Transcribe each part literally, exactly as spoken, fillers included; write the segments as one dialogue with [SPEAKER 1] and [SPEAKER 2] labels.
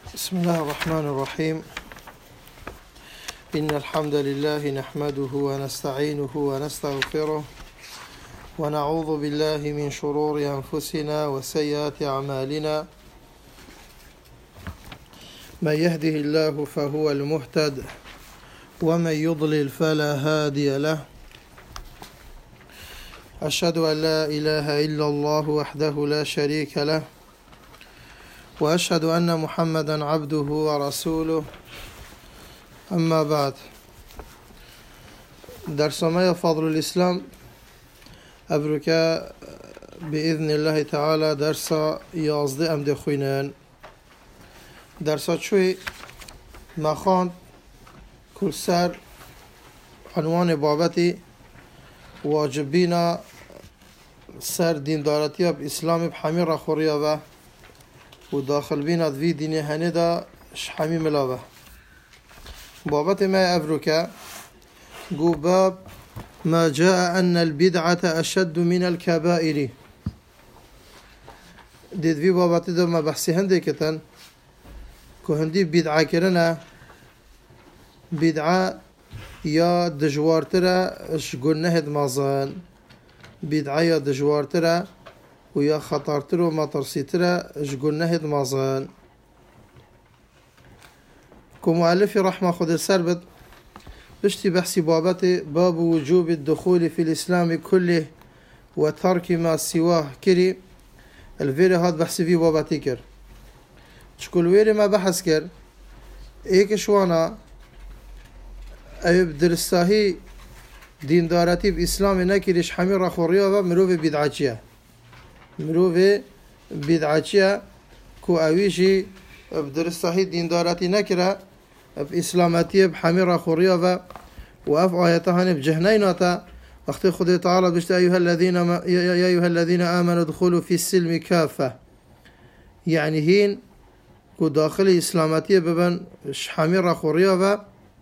[SPEAKER 1] بسم الله الرحمن الرحيم. إن الحمد لله نحمده ونستعينه ونستغفره ونعوذ بالله من شرور أنفسنا وسيئات أعمالنا. من يهده الله فهو المهتد ومن يضلل فلا هادي له. أشهد أن لا إله إلا الله وحده لا شريك له، وأشهد أن محمدا عبده ورسوله. أما بعد، درسنا فضل الإسلام أبرك بإذن الله تعالى درس يازده أم دخوينان. درس شوي مخان كل سر عنوان بابتي واجبين سر دين دارتي بإسلام بحمير خوريا و داخل بينات في دين هندا شحمي ملاوه. بابت ما أفرك قو باب ما جاء أن البدعة أشد من الكبائر. ديد في بابت دا ما بحثي هندي كتن كو هندي بدعة كرنا بدعة يا دجوارترا اش قلنهد مازان، بدعة يا دجوارترا ويا خطرتر وما ترسيتر اش قلنهد مازان. كمؤلف رحمة خد السربت بشتي بحثي بابته باب وجوب الدخول في الإسلام كله وترك ما سواه كري. الفيري هاد بحثي في بابتي كر شكل ويري ما بحث كر ايك شوانا ايب درستاهي دين دارتي بإسلام نكريش حمير رخوريا و مروف بدعاتيا مروف بدعاتيا كو اويشي بدرستاهي دين دارتي نكرا بإسلاماتي بحمير خوريا و وأف آياتهان بجهنيناتا وقت خدي تعالى بشت أيها الذين ما يا أيها الذين آمنوا ادخلوا في السلم كافة، يعني هين كو داخل إسلاماتي ببن حمير خوريا و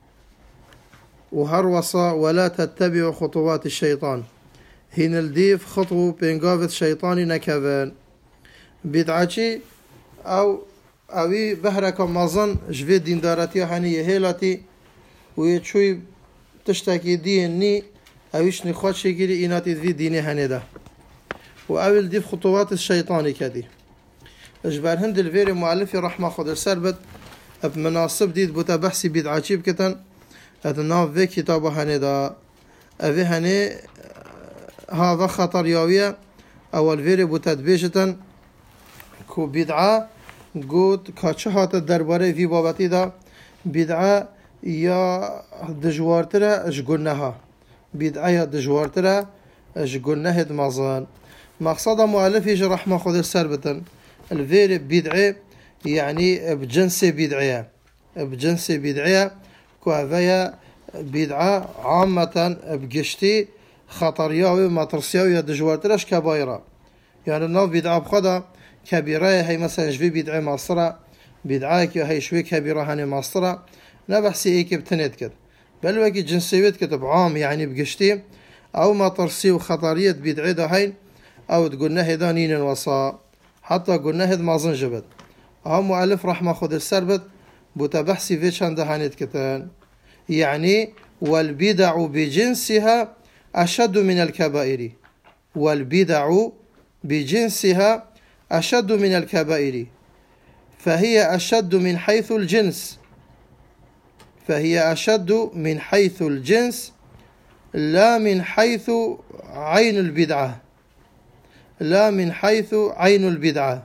[SPEAKER 1] وهروصا ولا تتبعوا خطوات الشيطان. هين الديف خطو بينقافة شيطاني نكفان بدعاتي أو اوی بهرک مازن جوی دین دارتی هنی هیلاتی و یه چوی تشتکی دین نی اویش نخواد شگیری ایناتی دوی دینی هنی ده و اول دیف خطوات الشیطانی کدی. اجبر هند الویری معلفی رحمه خود سر بد اب مناسب دید بوتا بحثی بدعاچی بکتن ادناف وی کتاب هنی ده اوی هنی هذا خطر یاویه. اول ویری بوتا دبیجتن کو بدعا گود کاچه هات درباره وی بابتی دا بدعه یا دجوارتره اش گناها بدعه یا دجوارتره اش گناه مازان. مقصد مؤلفی رحمه خود سر بتن الفير بدعه يعني بجنس بدعيه بجنس بدعيه كوافيا بدعه عامه بقشتي خطرياوي ما ترسياوي دجوارترش كبايره، يعني الناف بدعه بخدا كبيرة هي مثلا جوي بدعة ماصرة بدعة كي هي شوي كبيرة هني ماصرة نبحثي ايك بتنت كده بل وكي جنسيات كتب عام يعني بقشتي او ما ترسي وخطرية بدعة ده هين او تقولنا هدا نين الوصا حتى قلنا هد ما زنجبت. هم مؤلف رحمة خود السربت بتبحثي فيش عند هنت كتان يعني والبدع بجنسها أشد من الكبائر. والبدع بجنسها أشد من الكبائر، فهي أشد من حيث الجنس فهي أشد من حيث الجنس لا من حيث عين البدعة لا من حيث عين البدعة.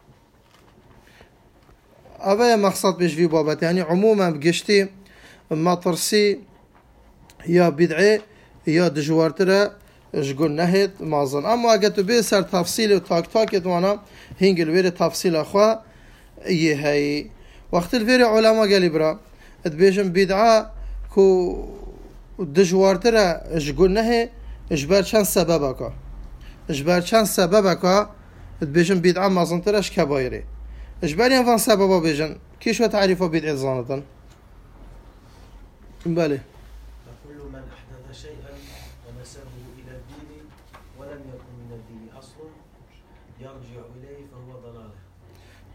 [SPEAKER 1] أبا مقصد بيش في بابت يعني عموما بقشتي ما ترسي يا بدعة يا دجوارترة اش قول نهد مازن. اما اگه تو بی سر تفصیل و تاک تاک دوانا هنگ الویر تفصیل اخوا یه هی وقت الویر علماء قالی برا ادبیجم بدعا کو دجوارتره اش قول نه اش بر چند سبب اکا اش بر چند سبب اکا ادبیجم بدعا مازن ترش کبایره اش بر این فان سببا بیجن کیش و تعریفا بدعا زانتن بله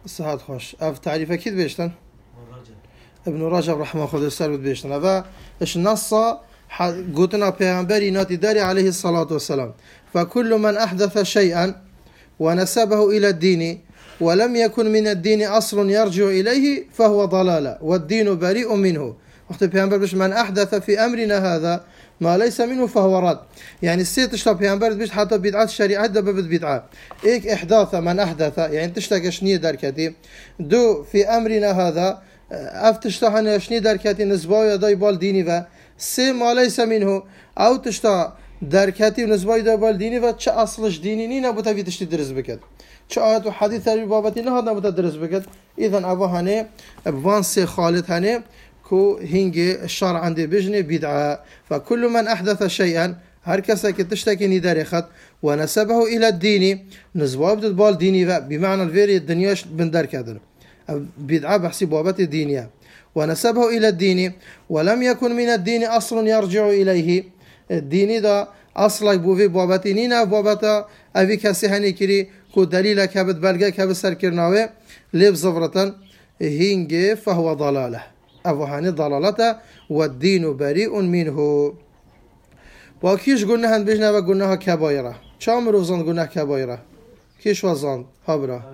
[SPEAKER 1] سهاد خوش اف تعريف اكيد بيشتن ابن رجب رحمه الله السر بيشتن اف اش نص قلتنا بيغمبري ناتي داري عليه الصلاة والسلام فكل من أحدث شيئا ونسبه إلى الدين ولم يكن من الدين أصل يرجع إليه فهو ضلالة والدين بريء منه. وقت بيغمبر بيش من أحدث في أمرنا هذا ما ليس منه فهو رد. يعني السيد تشتغل بيغمبر بيش حتى بدعات الشريعة دببت بدعة إيك إحداث من أحدث يعني تشتغل شنية دركتي دو في أمرنا هذا أفتشتغل شنية دركتي نسبة يداي بال ديني و سه ما ليس منه او تشتا دركتي ونسبه دا بال ديني و چه اصلش ديني ني نبوتا في تشتي درس بكت چه آيات و حديث تربي بابتي نه نبوتا درس بكت اذن ابا هنه بوان سه خالد هنه كو هنگ الشرع عندي بجني بدعه فكل من احدث شيئا هر کسی که تشتكي ني درخت ونسبه الى الدين نسبه بد بال ديني و بمعنى الفيري الدنياش بندر كدن بدعه بحسي بابت دينيه ونسبه إلى الدين ولم يكن من الدين أصل يرجع إليه الدين دا أصل بوفي بابتينينا بابتا أبي كسيهاني كري كو دليل كبد بلغة كبد سركرناوي لب زفرة هنجي فهو ضلالة أفهاني ضلالته والدين بريء منه وكيش قلنا هن بجنا وقلناها كبايرة شامر وزن قلناها كبايرة كيش وزن هبرا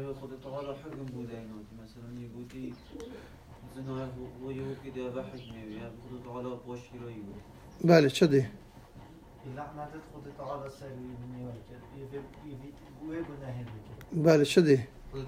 [SPEAKER 1] بله چه دی؟ بله چه دی؟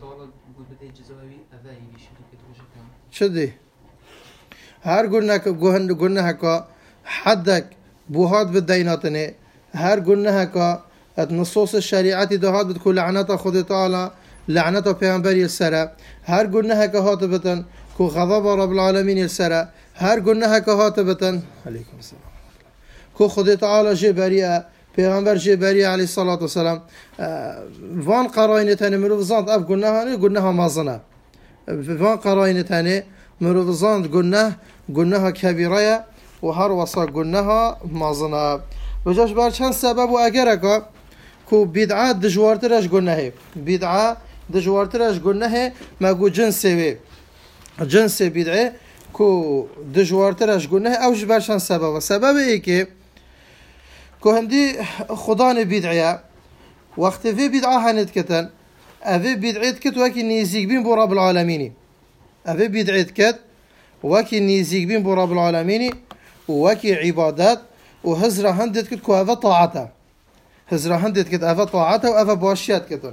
[SPEAKER 1] چه دی؟ هر گناه که گناه که حدک بوهات بدیناتنه هر گناه که نصوص الشریعتی دهات بد کل لعنت خود تعالی لعنت پیامبری السره هر گناه که هات بتن کو غضب رب العالمین السره هر گناه که هات بتن علیکم السلام کو خود تعالی جبریه پیغمبر جبریه علیه الصلاة والسلام وان قرائن تاني مروزاند اف گناه گناه مازنه وان قرائن تاني مروزاند گناه گناه کبیره و هر وصا گناه مازنه وجاش بر چند سبب و اگر که کو بدعه دجوارترش گناهه بدعه دجوارترش گناهه مگو جنسه جنس بدعه کو دجوارترش گناهه اوش بر چند سبب سبب ای که کو هندی خدا نه بدعه وقت في بدعه هنت كتن افي بدعه كت وكي نيزيك بين بو رب العالمين افي بدعه كت وكي نيزيك بين بو رب العالمين وكي عبادات وهزره هندت كت كو افا طاعته هزره هندت كت افا طاعته وافا باشيات كتن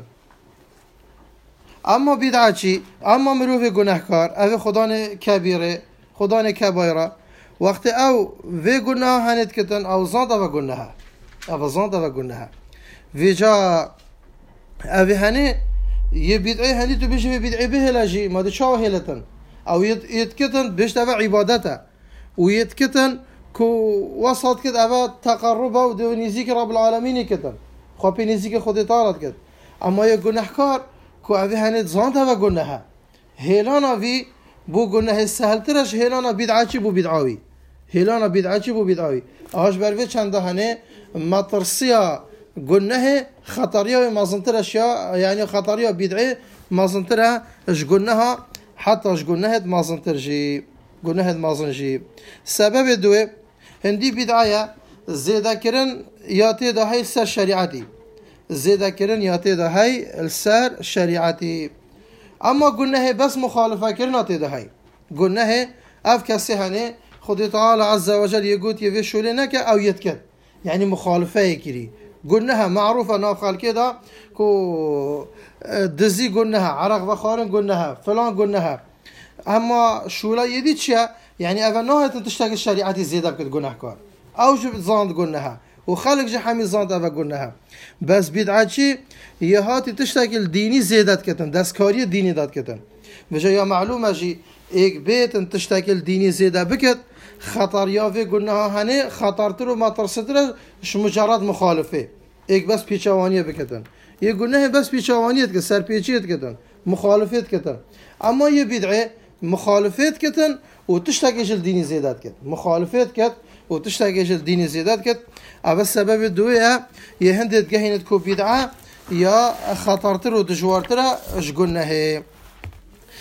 [SPEAKER 1] اما بدعه چی اما مروف گناهکار افي خدا نه كبيره خدا نه كبيره وقت او في گناه هنت كتن او زاد افا گناه افا زاد افا گناه ویجا اوی هنی یه بدعی هنی تو بیش به بدعی به هلاجی ما ده چاه هلتن او یت کتن بیش تبع عبادته و یت کتن کو وسط کت اوه تقربه و دو نزیک رب العالمین کتن خوابی نزیک خود تعالی کت اما یه گناهکار کو اوی هنی زانت اوه گناه هلانا وی بو گناه سهل ترش هلانا بدعی چی بو بدعوی هلانا بدعی چی بو بدعوی آهاش بروی چنده هنی مطرسیا گناه خطریه مازنتر اشیاء یعنی خطریه بدعه مازنتر اش گناه حتی اش گناه مازنتر جی گناه مازن جی سبب دوه هندی بدعه زیاده کردن یاتی ده های سر شریعتی زیاده کردن یاتی ده های سر شریعتی اما گناه بس مخالفه کردن یاتی ده های گناه اف کسی هنه خود تعالی عز وجل یگوت یه شوله نکه او یتکد یعنی مخالفه کری قلناها معروفة ناف خالكي دا كو دزي قلناها عرق بخارن قلناها فلان قلناها اما شولا يدي تشيا يعني اذا نوها تشتاق الشريعة زيادة بكت قلناها كار او جب زاند قلناها وخالق جحامي زاند افا قلناها بس بدعا شي يهاتي تشتاق الديني زيادة كتن دستكاري الديني داد كتن بجا يا معلومة جي ايك بيت تشتاق الديني زيادة بكت خطر يافي قلناها هني خطرتر وما ترستر مش مجرد مخالفه ایک بس پیچوانیه بکتن یه گناه بس پیچوانیت که سر پیچیت کتن مخالفت کتن اما یه بدعه مخالفت کتن و تشتاقش الدینی زیادت کت مخالفت کت و تشتاقش الدینی زیادت کت اول سبب دویه یه هندت گهینت کو بدعه یا خطرتر و دجوارتر اش گناهه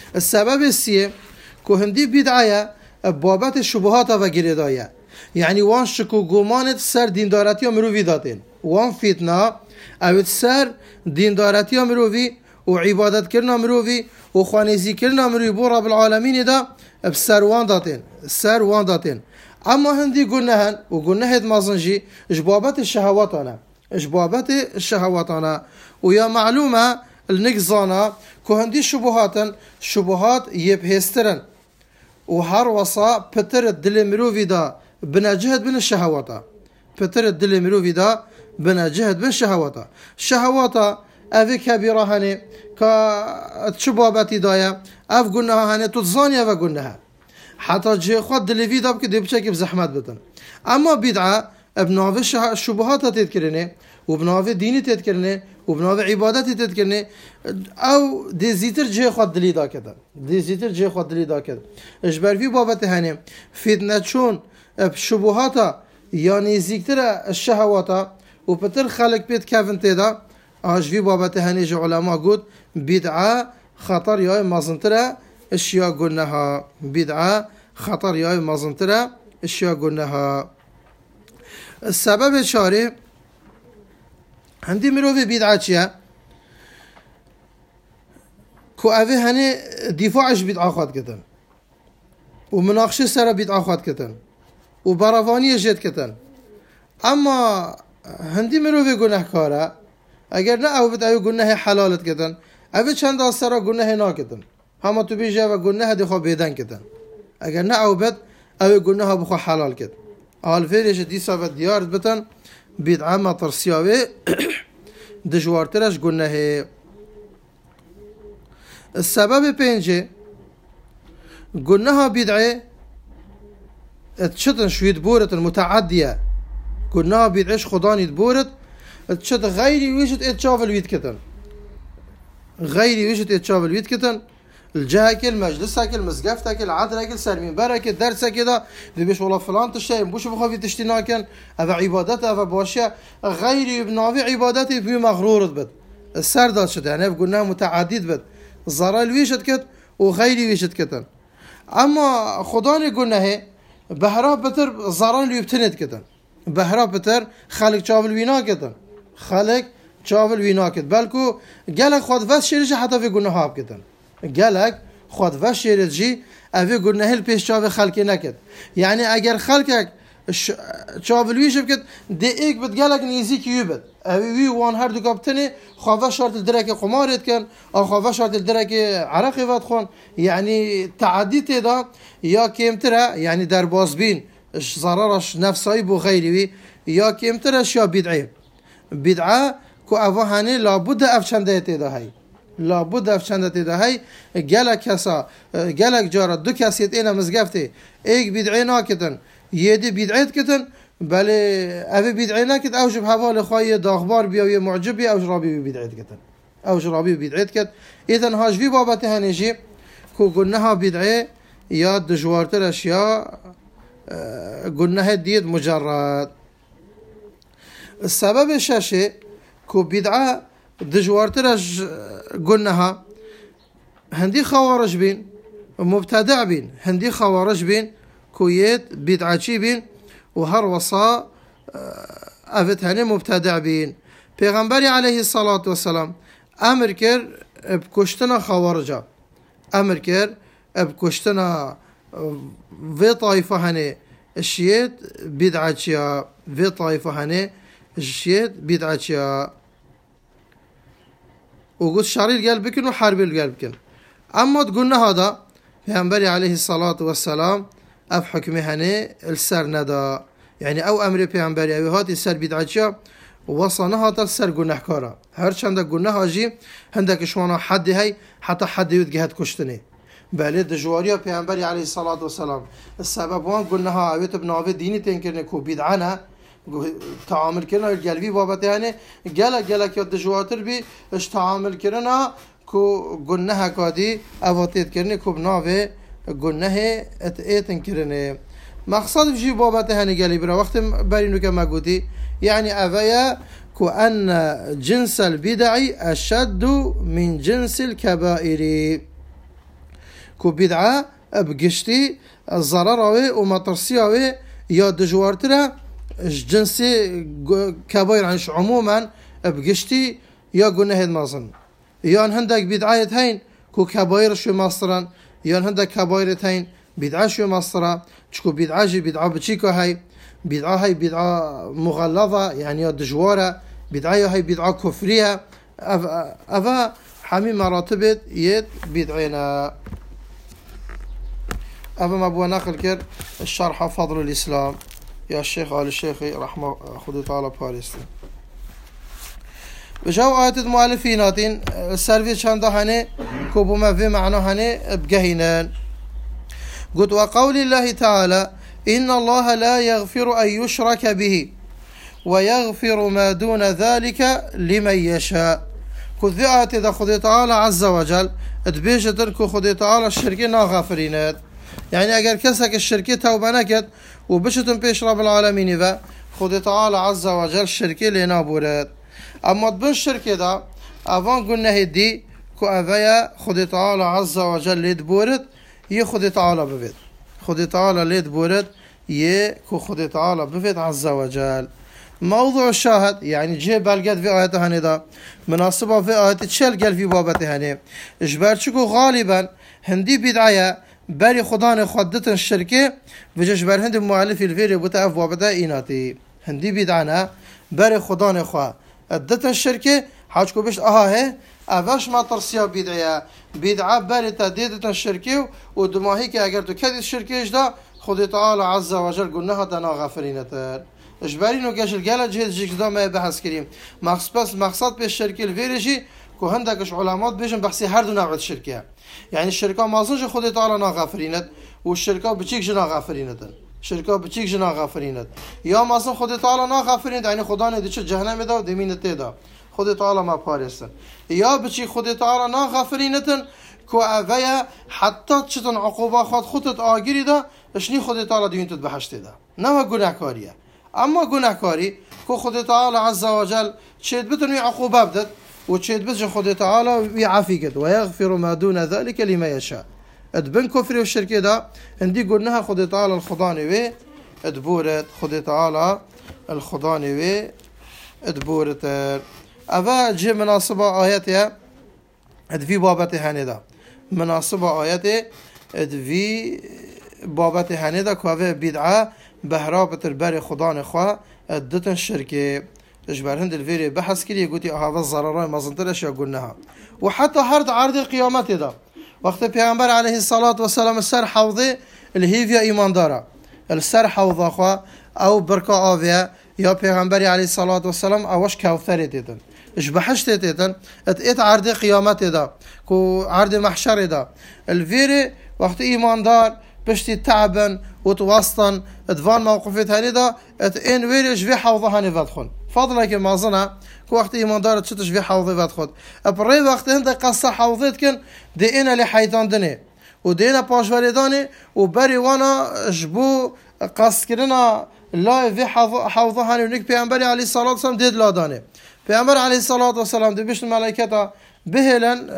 [SPEAKER 1] السبب السيه كو هندي بدعاية بابت الشبهات وغيردايا يعني وان شكو گمانت سر دیندارتی مروی داتین وان فتنه اوید سر دیندارتی مروی و عبادت کرنا مروی و خوانیزی کرنا مروی بو رب العالمین دا بسر وان داتین سر وان داتین اما هندی گنهن و گنهت مازنجی اجبابت الشهواتانا اجبابت الشهواتانا و یا معلومه النقزانا كو هندي شبهاتن شبهات يبهسترن وهر وصا بتر الدل مروفي دا بنجهد بين الشهواتا بتر الدل مروفي دا بنجهد بين الشهواتا شهواتا افي كبيرة هني كا شباباتي دايا اف قلناها هني تتزاني اف قلناها حتى جي خود دلفي دا بكي بشكل بزحمات بتن اما بدعة بنافي الشبهات تذكرني وبنافي ديني تذكرني وبنافي عبادتي تذكرني او دي زيتر جي خود دلي دا كده دي زيتر جي خود دلي دا كده اجبر في بابت هني فتنة شون بشبهاتا يعني زيكتر الشهواتا وبتر خلق بيت كافن تيدا اج في بابت هني جو علماء قد بدعة خطر ياي مازنترا اشياء قلناها بدعة خطر ياي مازنترا اشياء قلناها السبب الشاري عندي مروفي بدعة چيا كو اوه هني دفاعش بدعة خواد كتن ومناقشه سر بدعة خواد كتن وبرافاني جد كتن اما هندي مروفي گناه كارا اگر نه او بدعه گناه حلالت كتن اوه چند سر گناه نا كتن هما تو بيجا و گناه دي خو بيدن كتن اگر نه او بد او گناه بخو حلال كت آل فيرش دي صافت ديارت بتن بدعة ما ترسياوي دجوارترش گناه السبب بينجي گناه بدعة اتشتن شويد بورت المتعدية گناه بدعش خداني تبورت اتشت غيري ويشت اتشافل ويد كتن غيري ويشت اتشافل ويد كتن الجهكل مجلسكل مزقفتكل عدركل سرمين بركل درسكل دي بيش والله فلان تشتي بوش بخافي تشتيناكن افا عبادته افا باشا غيري بنافي عبادتي في مغرور بد السر داد شد يعني قلنا متعدد بد ضرر ويشت كت وغيري ويشت كتن اما خداني قلنا هي بهراب بتر ضرر اللي يبتنت كتن بهراب بتر خالق شافل وينا كتن خالق شافل وينا كت بالكو قالك خد بس شيرش حتى في قلنا هاب كتن قالك خود وشيرت جي اوه قلنا هل پیش چاو خلقی نکد یعنی اگر خلقك چاولویش بکد ده ایک بد قالك نيزيك يوبد اوه وي وان هر دو كابتني خواه شرط الدرك قمارت كن او خواه شرط الدرك عرقي واد خون يعني تعدي تدا يا كيمترا يعني در بازبين ضررش نفسي بو غيري يا كيمترش يا بدعي بدعه كو اوه هاني لابد افچنده تدا هاي لابد افچنده تدا هاي گلک کسا گلک جارا دو کسیت اینا مزگفته ایک بدعی ناکتن یدی بدعیت کتن بله اوه بدعی ناکت اوجب حوال خواهی داغبار بیا و معجب بیا اوج رابی بدعیت کتن اوج رابی بدعیت کت ایدن هاجوی بابت هنجی کو گناه بدعی یا دجوارترش یا گناه دید مجرد السبب شاشه کو بدعه دجوارترش قلناها هندي خوارج بين مبتدع بين هندي خوارج بين كويت بدعتي بين وهر وصا افت هني مبتدع بين پیغمبر عليه الصلاة والسلام امر كر بكشتنا خوارجا امر كر بكشتنا في طائفة هني الشيت بدعتيا في طائفة هني الشيت بدعتيا وقلت شعري القلب بكن وحارب القلب بكن اما تقولنا هذا پیغمبر عليه الصلاة والسلام اف حكمه هني السر ندا يعني او امر پیغمبر او هاتي السر بدعتشا وصانا هاتا السر قلنا كارا هر چند قلنا هاجي هندك شوانا حد هاي حتى حد يدقى هاد كشتني بله دجواريا پیغمبر عليه الصلاة والسلام السبب وان قلنا ها اويت بناوه ديني تنكرنه كو بدعنا تعامل كرنا القلبي بابته يعني قالك قالك يا دجواتر بي اش تعامل كرنا كو قلناها كادي اواتيت كرني كو بناوه قلناها اتئتن كرني مقصد بجي بابته يعني قالي برا وقت برينو كما قلتي يعني اويا كو ان جنس البدع اشد من جنس الكبائر كو بدعة بقشتي الضرر ومطرسي يا دجوارترا جنسي كبير عنش عموما بقشتي يا قلنا هيد مازن يان هندك بدعاية هين كو كبير شو مصرا يان هندك كبير هين بدعة شو مصرا تشكو بدعة جي بدعة بتشيكو هاي بدعة هاي بدعة مغلظة يعني يا دجوارة بدعة هاي بدعة كفرية أفا حمي مراتب يد بدعينا أفا ما بوا نقل كر الشرح فضل الإسلام يا الشيخ آل الشيخ رحمه خذ تعالى باريستي بجاو آيات المؤلفيناتين السيرفيس شاندا هني كوبو ما في معنى هني بجهنان قلت وقول الله تعالى إن الله لا يغفر أن يشرك به ويغفر ما دون ذلك لمن يشاء قلت ذي آيات إذا خذ تعالى عز وجل تبيجتن كو خذ تعالى الشركة ناغفرينات يعني أجر كسك الشركة توبة نكت وبشتن بيش رب العالمين ذا خذ تعالى عز وجل الشركة لنابورات أما تبن الشركة دا أفان قلنا هدي كو أفايا خذ تعالى عز وجل ليدبورت يه خذ تعالى بفيد خذ تعالى ليدبورت يه كو خذ تعالى بفيد عز وجل موضوع الشاهد يعني جه بلقت في آيات هني دا مناسبة في آيات تشل قال في بابته هني إجبارشكو غالبا هندي بدعية بري خدان خدتن الشركة بجش بر هند المؤلف الفيري بتاع بابته إيناتي هندي بدعنا بري خدان خوا ادتن الشركة حاجكو بيش اها هي افاش ما ترسيا بدعية بدعة بري تديدتن الشركة ودماهي كي اگر تو كدي الشركة اجدا خد تعالى عز وجل قلناها دنا غافرينتر اجبارينو قاش القالة جهد جيك دا ما بحث كريم مقصد بس مقصد بالشركة الفيريجي كو هندكش علامات بيجن بحثي هر دو نوع الشركة يعني الشركة ما زنج خد تعالى نا غافرينت والشركة بتشيك جنا غافرينتن شركة بتشيك جنا غافرينت يا ما زن خد تعالى نا غافرينت يعني خدا نه ديش جهنم دا ودمين تيدا خد تعالى ما بارستن يا بتشيك خد تعالى نا غافرينتن كو اويا حتى تشتن عقوبة خد خطت آگیری دا اشنی خد تعالى دين تدبحشت دا نما گناهکاریه اما گناهکاری كو خد تعالى عز وجل تشد بتنوي عقوبة بدت وتشد بتج خد تعالى ويعافيك ويغفر ما دون ذلك لما يشاء ادبن كفر والشركة دا عندي قلناها خد تعالى الخضاني وي ادبورت خد تعالى الخضاني وي ادبورت افا جي مناسبة آياتها ادفي بابتي هندا مناسبة آياتي ادفي بابتي هندا كوافي بدعة بهرابة الباري خضاني خوا ادتن الشركة اجبر هند الفيري بحث كلي قلتي هذا الضرراي ما زنترش يا قلناها وحتى هرد عرض القيامات دا وقت پیغمبر عليه الصلاة والسلام السر حوضي الهيفيا ايمان دارا السر حوض اخوا او بركة آوية يا پیغمبر عليه الصلاة والسلام اوش كوثر تيتن اش بحشت تيتن ات عرض قيامات دا كو عرض محشر دا الفيري وقت ايمان دار بشتي تعبا وتوسطا ادفان موقفت هني دا ات ان ويريش في حوضها هني فادخل فضلك ما ظنا كو وقت ايمان دار تشتش في حوضي فادخل ابري وقت هند قصة حوضيت كن دي انا لحيتان دني ودينا باش والداني وبري وانا جبو قص كرنا لا في حوضها هني ونك بيعنبري عليه الصلاة والسلام ديد لا داني بيعنبري عليه الصلاة والسلام دي بيش الملائكة بهلا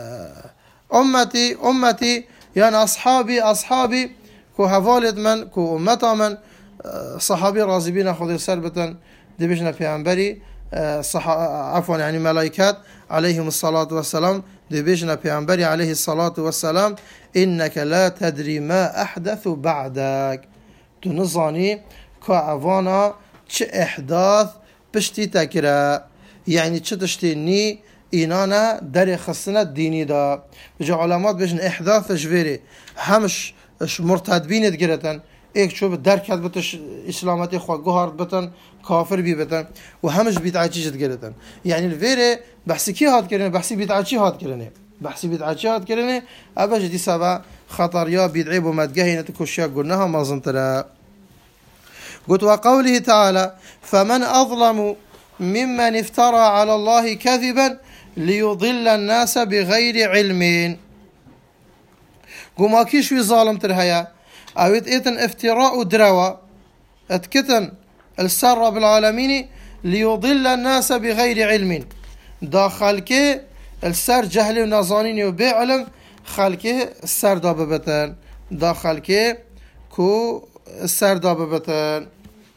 [SPEAKER 1] امتي امتي يعني اصحابي اصحابي كو هفالد من كو امتا من صحابي رازبين خذي سربة دي بيشنا بيعنبري صح عفوا يعني ملائكات عليهم الصلاة والسلام دي بيشنا بيعنبري عليه الصلاة والسلام إنك لا تدري ما أحدث بعدك تنظاني كأفانا چه إحداث بشتي تكرا يعني چه تشتيني إنانا داري خصنا الديني دا بجا علامات بيشن إحداث جويري همش مرتد بينت جرتن ایک شو درک کرد بتش اسلامتی خوا گوهارد بتن کافر بی بتن و همش بدعتی جد گرتن یعنی الویره بحثی کی هات کرنه بحثی بدعتی هات کرنه بحثی بدعتی هات کرنه ابا جدی سبا خطر یا بدعی و مدگهینه کشیا قلناها ما زنترا قلت وقوله تعالى فمن أظلم ممن افترى على الله كذبا ليضل الناس بغير علم قوما كيش في ظالم ترهيا اويت ايتن افتراء دروا اتكتن السر رب العالمين ليضل الناس بغير علم داخل كي السر جهل ونظانين وبعلم خلقه سردا ببتن دا خلقه كو سردا ببتن.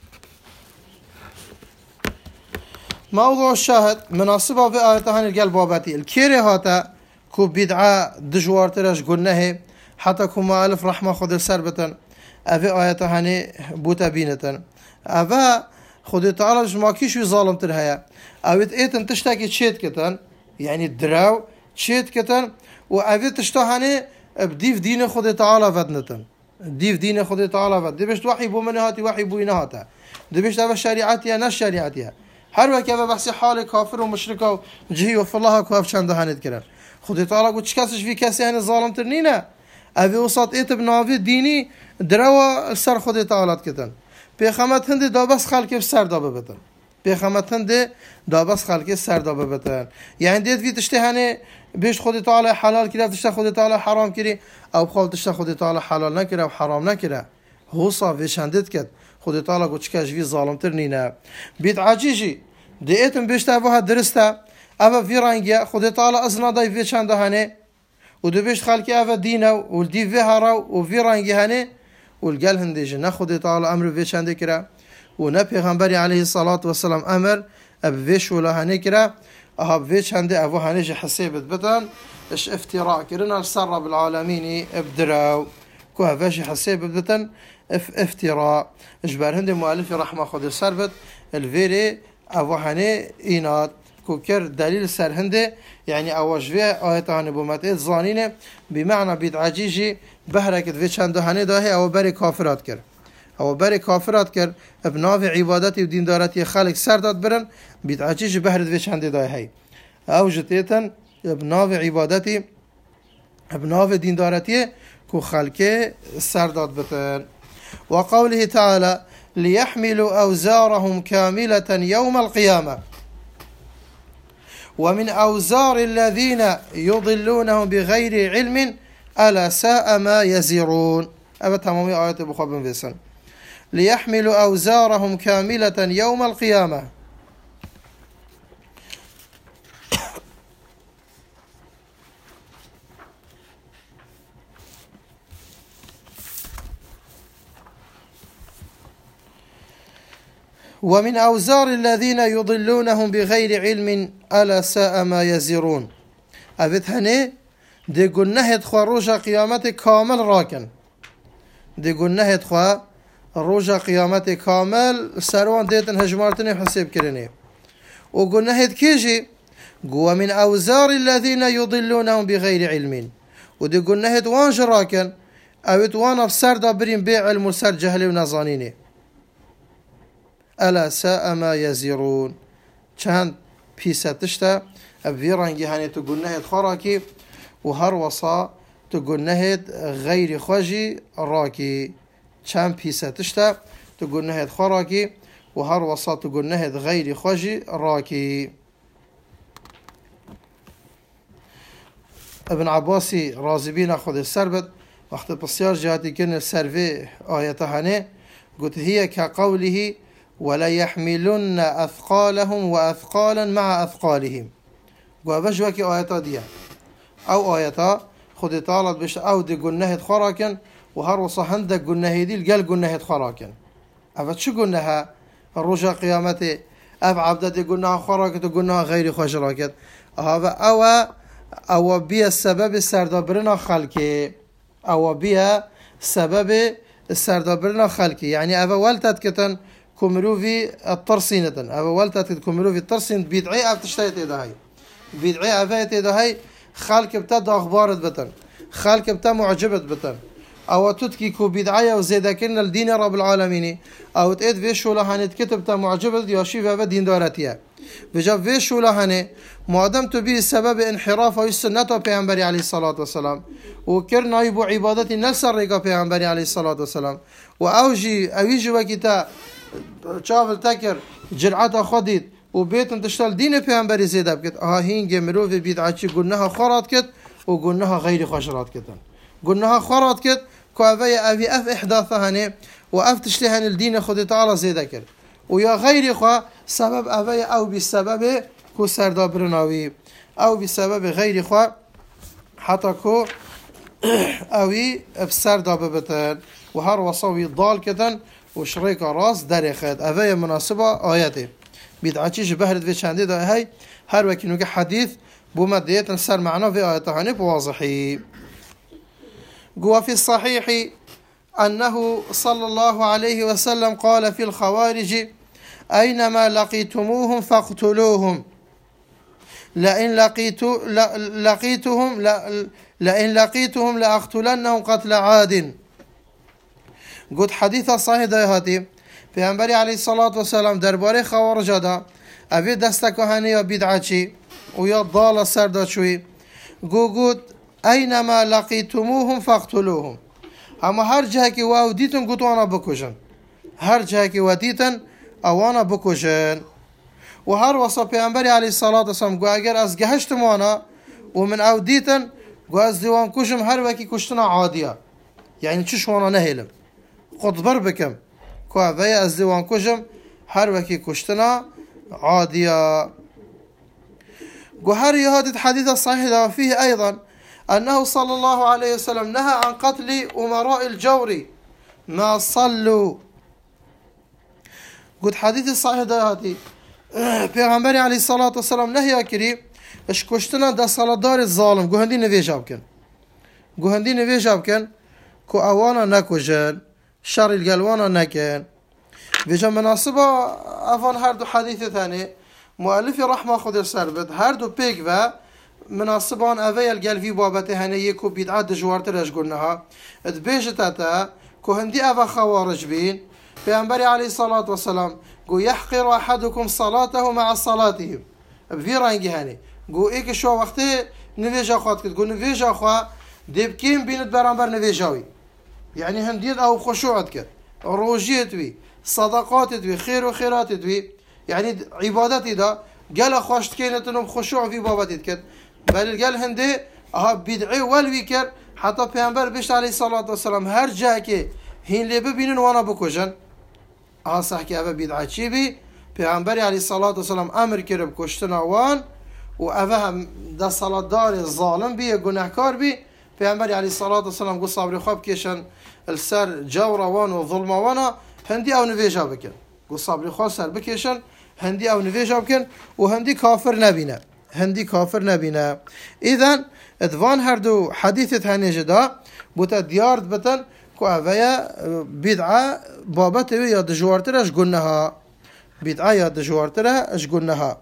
[SPEAKER 1] موضوع الشاهد مناسبة في آياتها القل بابتي الكيري هاتا كو بدعة دجوارترش قلناه حتى كو مؤلف رحمة خود السربتن أفي آياتها بوتا بينتن أفا خود تعالى جماكيش ظالم ترهيا أويت ايتن تشتاكي تشيت كتن يعني الدراو تشيت كتن وأفي تشتاهاني بديف دين خود تعالى فدنتن ديف دين خود تعالى فد دبشت وحي بو من هاتي وحي بو ينهاتا دبشت أفا شريعتها نش شريعتها هر وقت أفا بحثي حال كافر ومشركة وجهي وفالله كواف چند هاند كرن خود تعالى قلت شكاسش في كاسي هاني ظالم ترنينا أفي وسط ايت بنافي ديني دروا سر خود تعالى كتن پیغمبر هنده دا بس خلق سر دا ببتن پیغمبر هنده دا بس خلق سر دا ببتن يعني ديت في تشته هنه بيش خود تعالى حلال كده تشته خود تعالى حرام كده او بخال تشته خود تعالى حلال نكره و حرام نكره هو صافي شندت كد خود تعالى قلت شكاش في ظالم ترنينا بيت عجيجي ديتم بيش تابوها درستا اما في رانجيا خود تعالى ازنا داي في شنده هنه ودو بيش خلق افا دينه والدي في هراو وفي رانجي هنه والقال هنديج ناخذ تعالى امر في چنده كرا ونا پیغمبر عليه الصلاه والسلام امر اب فيش ولا هنكرا اه في چنده ابو هنيج حسيبت بدن اش افتراء كرنا السر بالعالمين ابدراو كو فاش حسيبت بدن اف افتراء اجبار هند مؤلف رحمه خد سربت الفيري ابو هني اينات كوكر دليل سر هنده يعني اواجوه آياتان بومت زانينه بمعنى بيت عجيجي بهركت في چند هنه داهي او بری کافرات کر او بری کافرات کر ابناف عبادتی و دیندارتی خلق سر داد برن بيت عجيجي بهرت في چند داهي او جتيتن ابناف عبادتی ابناف دیندارتی كو خلق سر داد بتن. وقوله تعالى ليحملوا أوزارهم كاملة يوم القيامة ومن أوزار الذين يضلونهم بغير علم ألا ساء ما يزرون. أبا تمامي آيات بخواب فيسن ليحملوا أوزارهم كاملة يوم القيامة ومن أوزار الذين يضلونهم بغير علم ألا ساء ما يزرون. أبت هني دي قلنهد خوا روجا قيامت كامل راكن دي قلنهد خوا روجا قيامت كامل سروان ديتن هجمارتني حسيب كرني وقلنهد كيجي قوى من أوزار الذين يضلونهم بغير علم ودي قلنهد وانج راكن أبت وانا بسر دابرين بيع علم وسر جهلي ونظانيني ألا ساء ما يزرون. چند پیسه تشتا ابوی رنگی هنی تو گنهد خراکی و هر وصا تو گنهد غیر خوشی راکی چند پیسه تشتا تو گنهد خراکی و هر وصا تو گنهد غیر خوشی راکی. ابن عباسی رازبین خود السربت وقت بسیار جهاتی کن السرفی آیت هنی قلت هي كقوله ولا يحملن أثقالهم وأثقالا مع أثقالهم. وابش وكي آياتا دي أو آياتا خد طالت بش أو دي قلنهد خراكن وهر وصحندك قلنهدي القل قلنهد خراكن أفت شو قلنها الرجاء قيامتي أف عبدتي قلنها خراكت وقلنها غير خوش راكت هذا أو أو بيا السبب السردابرنا خلقي أو بيا سبب السردابرنا خلقي يعني أفا والتت كتن كومروفي الترسينة أفا والتت كومروفي الترسين بيدعي أف تشتايت إدهاي بيدعي أفايت إدهاي خلق بتا أخبارت بتن خلق بتا معجبت بتن أو تتكي كو بيدعي وزيدا كنا الدين رب العالمين أو تأيد فيشو لهانت كتب تا معجبت ياشي فأفا دين دارتيا بجاب فيشو لهاني معدم تبي السبب انحراف ويسنة پیغمبر عليه الصلاة والسلام وكرنا يبو عبادتي نسر ريقا پیغمبر عليه الصلاة والسلام وأوجي أويجي وكتا شافل تكر جرعتا خديد وبيتن تشتغل دين پیغمبر زيدا بكت آها هينج مروفي بيدعاتي قلناها خرات كت وقلناها غير خشرات كتن قلناها خرات كت كوافيا أبي أف إحداثهاني وأف تشتهن الدين خد تعالى زيدا كر ويا غير خوا سبب أبي أو بسبب كو سردابرناوي أو بسبب غير خوا حتى كو اوي بسر دا ببتن وهر وصوي ضال كتن وشريك راس درخت اوي مناسبة آياته بدعتيش بهرد في شاندي دا هاي هر وكي نوكي حديث بوما ديتن سر معنا في آياته هني بواضحي. قوى في الصحيح أنه صلى الله عليه وسلم قال في الخوارج أينما لقيتموهم فاقتلوهم لئن لقيت لقيتهم لئن لقيتهم لأقتلنهم قتل عاد. قد حديث صحيح دايهاتي في أنبري عليه الصلاة والسلام درباري خوارج دا أبي دستك هنيا بدعتي ويا ضال سردا شوي قد أينما لقيتموهم فاقتلوهم اما هر جهه که واو دیتن گوت وانا بکشن هر جهه که ودیتن اوانا بکشن و هر وصا پیامبری علیه الصلاة والسلام گو اگر از گهشتم وانا و من او دیتن گو از دیوان کشم هر وکی کشتنا عادیه یعنی چش وانا نهیلم قطبر بکم که اوی از دیوان کشم هر وکی کشتنا عادیه. گو هر یهادت حدیث صحیح دا فيه ایضا أنه صلى الله عليه وسلم نهى عن قتل أمراء الجور ما صلوا. قد حديث صحيح ده هاتي پیغمبر عليه الصلاة والسلام نهي كري اش كشتنا دا صلاة دار الظالم قو هندي نويش بكن قو هندي نويش بكن كو اوانا نكوجن شر القلوانا نكن بيجا مناسبة افان هر دو حديث ثاني مؤلف رحمة خدر سربت هر دو بيك و مناسبان اویل گل وی بابت هنه یکو بدعت دجوارترش گرنها ادبیجت اتا که هندی او خوارج بین پیامبری علیه الصلاة والسلام گو يحقر احدكم صلاته مع صلاتهم بفي رنگی هنه گو ایک شو وقتی نویجا خواد کد گو نویجا خواه دبکیم بیند برانبر نویجاوی یعنی هندید او خشوعت کد روجیت وی صدقاتت وی خیر و خیراتت وی یعنی عبادتی دا گل خوشت کینتنم خشوع وی بابتت کد بل قال هندي ها بدعي والويكر حتى پیامبر بيش عليه الصلاة والسلام هر جا که هين لي ببينن وانا بكوجن ها صح که اوه بدعه چی بي پیامبر عليه الصلاة والسلام امر کرب کشتنا وان و اوه هم دا صلاة دار ظالم بي گناهکار بي پیامبر عليه الصلاة والسلام قو صبري خواب كيشن السر جورا وان و ظلم وانا هندي او نويجا بكن قو صبري خواب سر بكيشن هندي او نويجا بكن و هندي كافر نبينه هندي كافر نبينا. إذن ادوان هردو حديثة هنيجة دا بوتا ديارد بتن كو اويا بدعة بابته يا دجوارتره اش قلناها بدعة يا دجوارتره اش قلناها.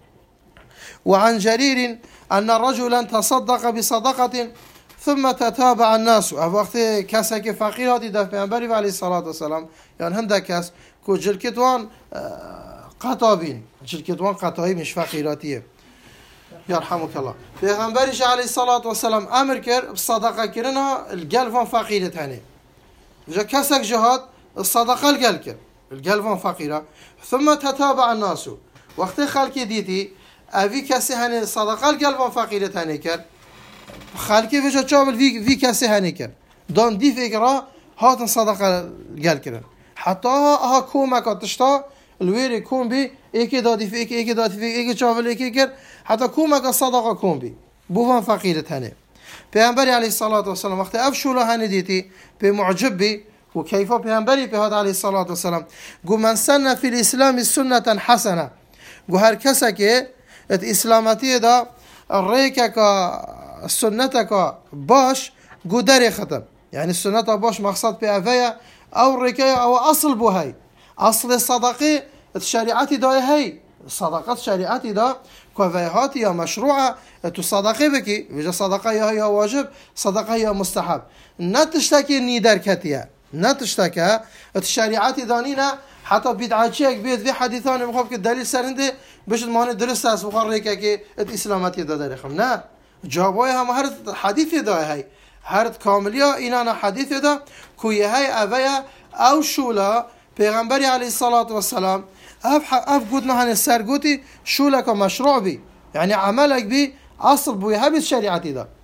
[SPEAKER 1] وعن جرير أن رجلا تصدق بصدقة ثم تتابع الناس او وقت کسی که فقیر هاتی در پیامبر علیه الصلاة والسلام یعنی هنده کس که جلکتوان قطابین جلکتوان قطایی مش فقیراتیه يرحمك الله پیغمبرش علیه الصلاة والسلام امر کرد بالصدقه کردن القلب فقیره تاني جا کسک جهاد الصدقه القلب کرد القلب فقیره ثم تتابع الناس وقت خلقی دیتی اوی کسی هنه صدقه القلب فقیره تاني کرد خلقی وجا چابل وی وی کسی هنه کرد دان دی فکره هاتن صدقه القلب کرد حتی ها کومک تشتا الويري كون بي ايكي دادي في ايكي ايكي دادي في ايكي شافل ايكي كر حتى كومك الصدقه كون بي بوفان فقيره هني پیامبر عليه الصلاه والسلام وقت افشول هني ديتي بمعجب بي وكيف پیامبر بهذا عليه الصلاه والسلام قو من سن في الاسلام سنه حسنه قو هر كسكه الاسلاماتيه دا الريكك سنتك باش قو دري ختم يعني السنه باش مقصد بافيا او ريكه او اصل بو هي اصل الصدقه الشريعه دا هي صدقات شريعتي دا كوفيهات يا مشروعه تصدقي بكي وجه صدقه يا هي واجب صدقه يا مستحب نتشتكي ني دركتيا نتشتكى الشريعتي دانينا حتى بدعاتك بيت في حديثان بخوف الدليل سرنده باش ما درست اس وقريك كي الاسلاماتي دا درخم نه جوابي هم هر حديث دا هي هر كامليا اينا حديث دا كوي هي اويا او شولا پیغمبر علیه الصلاة والسلام اف اف قدنا هن سرقوتي شو لك مشروع بي يعني عملك بي اصل بو هبه شريعتي ده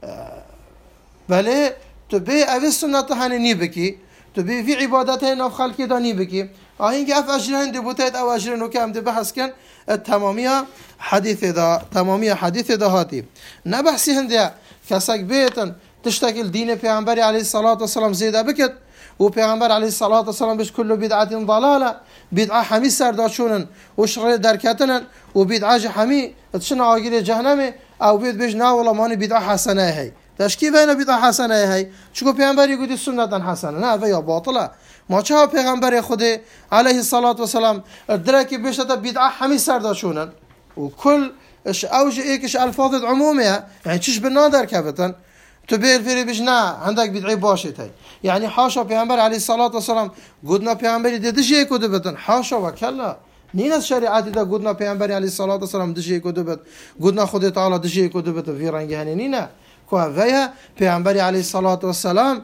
[SPEAKER 1] بله تبي اوي سنت هن ني بكي تبي في عبادات هن خلق ده ني بكي اهين اف اجرهن دي بوتيت او اجرن كم دي بحث كان التماميه حديث ده تماميه حديث ده هاتي نبحثي هندي كسك بيتن تشتكل دين پیغمبر عليه الصلاة والسلام زيادة بكت و پیغمبر عليه الصلاة والسلام بش كل بدعة ضلالة بدعة حمي سرداشونن وشر دركتنن و بدعة حمي تشن عاقل جهنم او بيت بيش نا والله ماني بدعة حسنة هي تشكي بين بدعة حسنة هي شكو پیغمبر يقول سنة حسنة نا ويا باطلة ما چه پیغمبر خود عليه الصلاة والسلام درك بيش بدعة حمي سرداشونن وكل اش اوج ايكش الفاظ عموميه يعني تشش بالنادر كفتن تبير فيري بجنا عندك بدعي باشت هي يعني حاشا پیغمبر عليه الصلاة والسلام قدنا پیغمبر ددشي كدبتن حاشا وكلا نين شريعتي دا قدنا پیغمبر عليه الصلاة والسلام دشي كدبت قدنا خود تعالى دشي كدبت في رنگ هني نينا كوافيا پیغمبر عليه الصلاة والسلام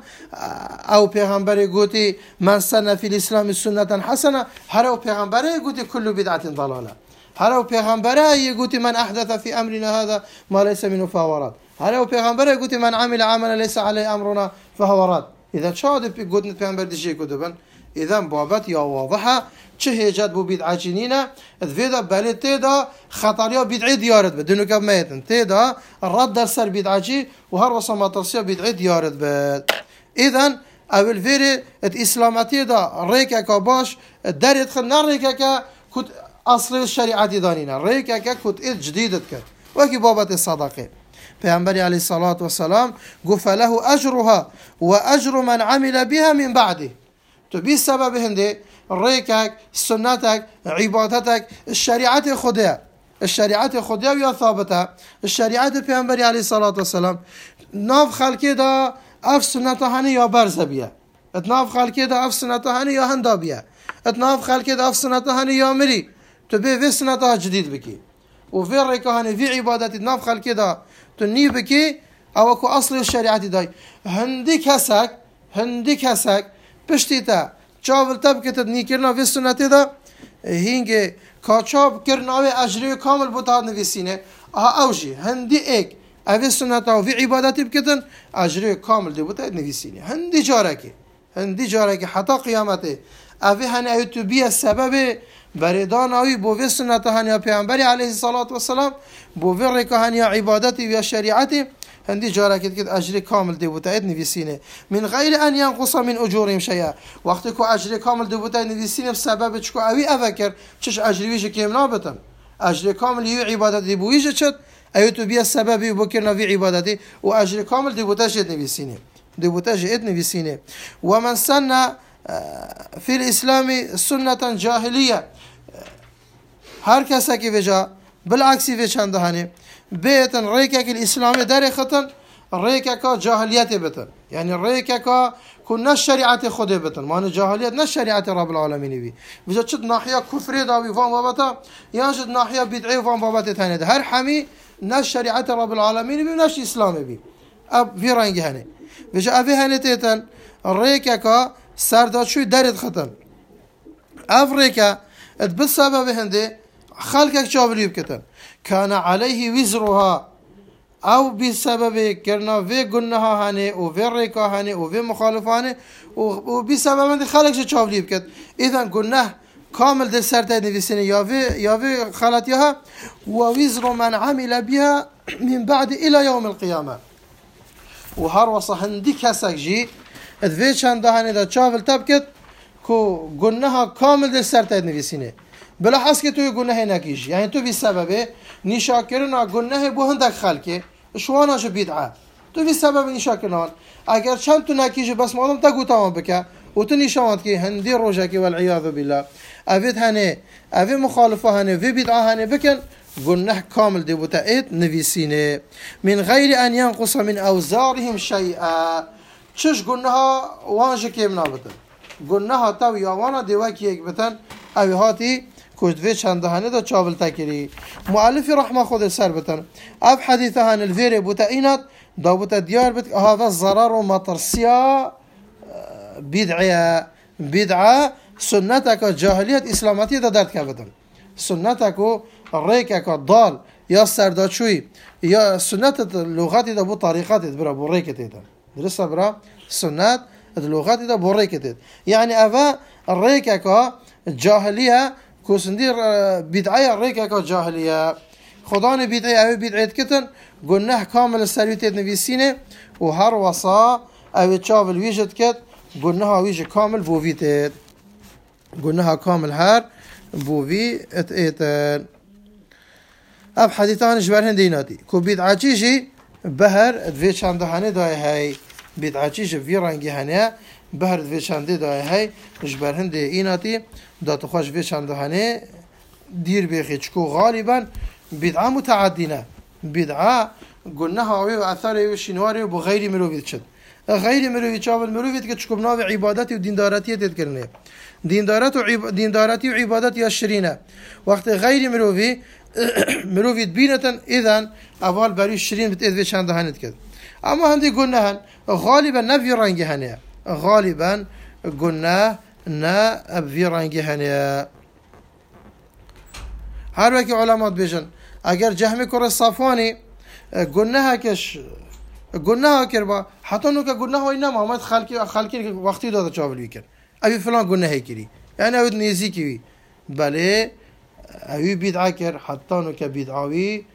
[SPEAKER 1] او پیغمبر قوتي من سن في الاسلام سنة حسنة هر پیغمبر قوتي كل بدعة ضلالة هر پیغمبر يقول من احدث في امرنا هذا ما ليس منه فهو رد هر پیغمبر يقول من عمل عملا ليس عليه امرنا فهو رد اذا شاد يقول پیغمبر دشي كتبن اذا بابت يا واضحه چه هجت بو بدعه جنينه ذيدا بل تيدا خطريا بدعه ديارت بدون كميتن تيدا الرد در سر بدعه وهر وسما تصيا بدعه ديارت بد اذا اول فيري الاسلاماتي دا ريكا كباش در يدخل نار ريكا كنت اصل الشريعه دانينا ريكا كنت جديدت كت وكي بابت الصدقه پیغمبر عليه الصلاة والسلام قف له أجرها وأجر من عمل بها من بعده تبي السبب هندي ريكك سنتك عبادتك الشريعة خدها الشريعة خدها ويا ثابتة الشريعة پیغمبر عليه الصلاة والسلام ناف خلقه دا اف سنته هني يا برزبيه اتناف خلقه دا اف سنته هني يا هندابيه اتناف خلقه دا اف سنته هني يا مري تبي في سنته جديد بكي وفي ريكه هني في عبادتي ناف خلقه دا تنی بکی او کو اصل الشريعه داي هندي كسك هندي كسك پشتی تا چاول تب که تد نیکرنا و سنت دا هینگ کاچاب کرنا و اجر کامل بوتا نویسینه اه اوجی هندي ایک او سنت او عبادتی بکتن اجر کامل دی بوتا نویسینه هندي جارکی هندي جارکی حتی قیامته او هن ایتو بی سبب بردان اوی بو سنت هنیا پیامبر علیه الصلاة والسلام بو ورک هنیا عبادتی و شریعتی هندي جاركت كد أجر كامل دي بوتايد نفسينه من غير أن ينقص من أجورهم شيئا وقت كو أجر كامل دي بوتايد نفسينه بسبب شكو أوي أفكر تش أجر ويش كيم نابتن أجر كامل يو عبادتي بويش تشد أيوتو بيا السبب بكرنا في عبادتي وأجر كامل دي بوتايد نفسينه دي بوتايد نفسينه ومن سن في الإسلام سنة جاهلية هر کسی که وجا بالعکسی و چند دهانه بیتن ریکه که الاسلام در خطن ریکه که جاهلیت بتن یعنی ریکه که كنا شريعة خده بتن ما جاهلیت نه شريعة رب العالمين بي وجا چت ناحيه كفر دا وي فان بابتا یا چت ناحيه بدعه فان بابتا ثاني هر حمي نه شريعة رب العالمين بي نه اسلام بي اب في رنگ هنه وجا ابي هنه تيتن ریکه که سرداد شوی درد خطن افريكا بسبب هنده خلقك شابليب كتن كان عليه وزرها او بسبب كرنا في قنها هاني او في ريكا هاني او في مخالفانه وبسبب هنده خلقك شابليب كت اذا قلنا كامل در سرطة نفسينه يا في يا في خلاتها ووزر من عمل بها من بعد الى يوم القيامة وهر وصهندي كسك جي ادفي چند هاني دا شابل تبكت كو قلناها كامل در سرطة نفسينه بلا حس که توی گناه نکیش یعنی تو بی سببه نیشاکرنا گناه بو هندک خلکه شواناش بدعه تو بی سبب نیشاکرنا اگر چند تو نکیش بس معلوم تا گوتام بکه و تو نیشاند که هندی روجا که والعیاذ بالله اوید هنه اوی مخالفه هنه وی بدعه هنه بکن گناه کامل دی بوتایت نویسینه من غیر ان ينقص من اوزارهم شیئا چش گناه وانش که منابتن گناه تا یاوانا دیوا کی یک بتن اوی هاتی كوشت چند هنه دا چاول تکری مؤلف رحمه خود سر بتن اف حدیث هن الفيري بوتاینات دا بوتا دیار بت هذا الضرر ومطرسيا بدعه بدعه سنتك جاهلیت اسلامتی دا درد کردن سنتك ريكك ضال یا سرداچوی یا سنت لغتی دا بو طریقات برا بو ريكت درست برا سنت اللغات دا بو ريكت يعني افا ريكك جاهليه كوسندير بدعية ريكا كجاهلية خدان بدعي أو بدعيت كتن جناه كامل السلويت نفسينه وهر وصا أو تشاف الويجت كت جناه ويج كامل بوفيتت جناه كامل هر بوفي ات اتن اب حديثان جبرهن ديناتي كو بدعاتيجي بهر ادفيش عنده هني داي هاي بدعاتيجي في رنگي هني بهر ادفيش عنده داي هاي جبرهن دي ايناتي دات خوش فيش عنده هني دير بيخي چكو غالبا بدعة متعددة بدعة قلناها وي اثاري وشنواري وبغير مروفيت شد غير مروفيت شابل مروفيت كتشكو بناوي عبادتي ودينداراتي تذكرني ديندارات وعب... دينداراتي وعبادتي الشرينه وقت غير مروفي مروفيت بينة اذا اول بري الشرين بتاذي شان دهنت كده اما هندي قلنا غالبا نفي رنجي هنيا غالبا قلنا نا ابفي رنجي هنيا هر وقت علامات بيجن اگر جهمي كره الصفواني قلناها كش قلناها كربا حتى انه قلناها وين محمد خالقي خالقي وقتي داده چاول ويكن ابي فلان قلنا هيك كري يعني اود نيزيكي بله اوي بدعه كر حتى انه كبدعوي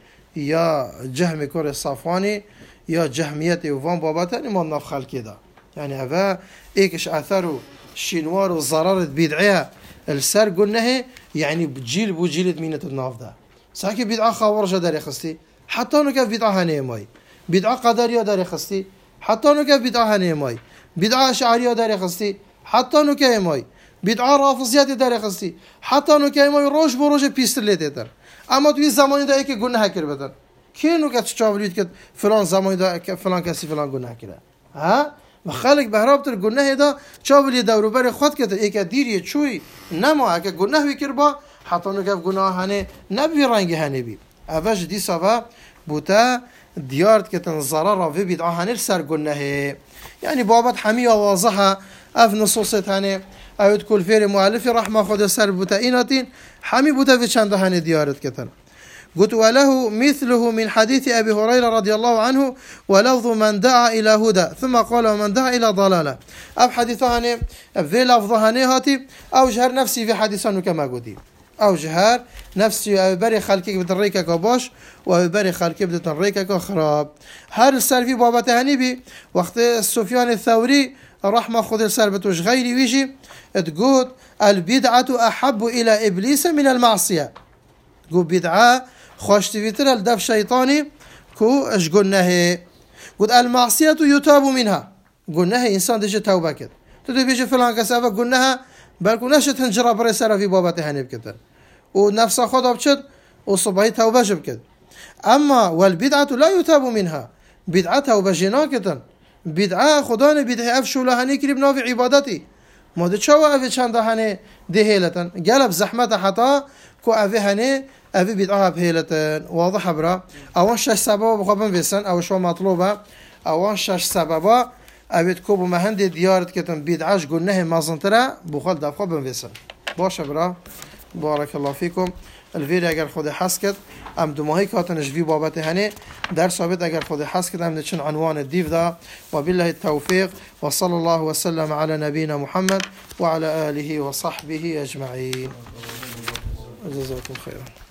[SPEAKER 1] يا جهمي كره الصفواني يا جهميته وفان بابته ما نف خالقي ده يعني هذا ايكش اثروا شنوار وضرر بدعه السر قلناه يعني بجيل بوجيل مينه الناف ده ساكي بدعه خاورجه داري خستي حتى انه كبدعه هني ماي بدعه قدريه داري خستي حتى انه كبدعه هني ماي بدعه اشعريه داري خستي حتى انه كيماي بدعه رافضيات داري خستي حتى انه كيماي روج بروج بيستليتر اما توي زماني ده ايك قلنا هكر بدن كينو كتشاوليت كت فلان زماني ده فلان كسي فلان قلنا هكر ها مخالك بهرابتر قلنا هدا تشاولي دورو بر خود كت ايك ديري چوي نما هك قلنا ويكربا حتى انه كف قلنا هني نبي رنگ هني بي افاج دي سافا بوتا ديارت كتن ضرر في بدعه هني سر قلنا هي يعني بابت حميه واضحه اف نصوصت هني اود كل فير مؤلف رحمه خود سر بوتايناتين حمي بوتا في چند هني ديارت كتن قلت وله مثله من حديث ابي هريره رضي الله عنه ولفظ من دعا الى هدى ثم قال ومن دعا الى ضلاله اب حديثاني في لفظ هني هاتي او جهر نفسي في حديثانه كما قلت او جهر نفسي او بري خلقك بدريكك باش و بري خلقك بدريكك خراب هر السلفي بابت هني بي وقت سفيان الثوري رحمه خذ سربتوش غيري ويجي تقول البدعه احب الى ابليس من المعصيه تقول بدعه خوش تفيتر الدف شيطاني كو اش قلناه قلت المعصيه يتاب منها قلناها انسان ديجي توبه كده تدو بيجي فلان كسافه قلناها بل نشت هنجرا بري سر في بابت هني بكتر ونفس خدا بشد وصبحي توبه بكد اما والبدعه لا يتاب منها بدعه توبه جناكتن بدعه خدان بدعه افشو لهني كريب نوع عبادتي ما ده چاو اوی چند هنه دهيلتن قلب زحمت حتى كو اوی هنه اوی بدعه بهيلتن واضح برا اوان شش سبب بخوبن بسن او شو مطلوبه اوان شش سبب اوید کو بمهند دیارت کتن بدعش گناه مازنتره بخال دفخو بنویسن باشه برا بارك الله فيكم الفيديو اگر خود حس کرد ام دو ماهی کاتنش وی بابت هنه در ثابت اگر خود حس کرد ام نچن عنوان دیو دا و بالله التوفيق وصلى الله وسلم على نبينا محمد وعلى آله وصحبه أجمعين جزاكم خيرا.